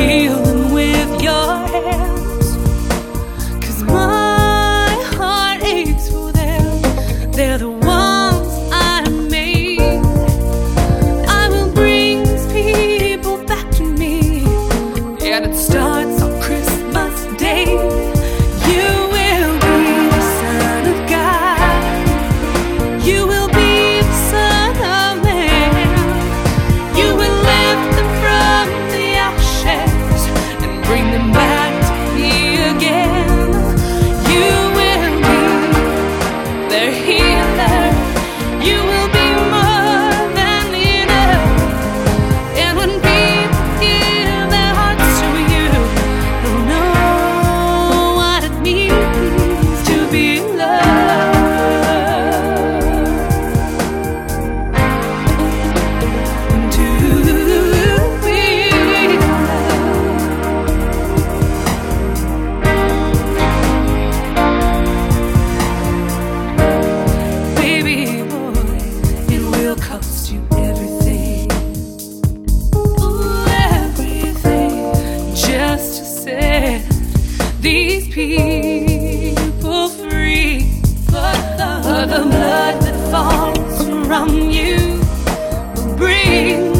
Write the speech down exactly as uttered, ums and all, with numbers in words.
heal them with your hands. 'Cause my heart aches for them. They're the ones I made. I will bring these people back to me, and it starts on Christmas Day. You will be the Son of God. You will be the Son of Man. You will lift them from the ashes and bring them back to me again. You will be their healer. You will be more than enough. And when people give their hearts to you, they'll know what it means to be loved. To be loved. Baby boy, it will cost you everything. Ooh, everything. Just to set these people free. But the, the blood that falls from you will bring